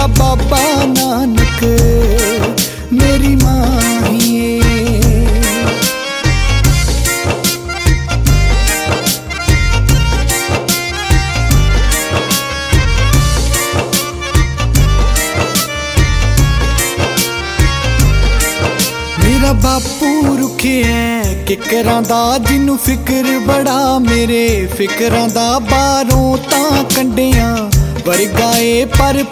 मेरा बाबा नानक मेरी मां ही है। मेरा बापू रुखे है किकरां दा जिन्नू फिक्र बड़ा मेरे फिकरां दा बारों तां कंडियां वर्गा ए पर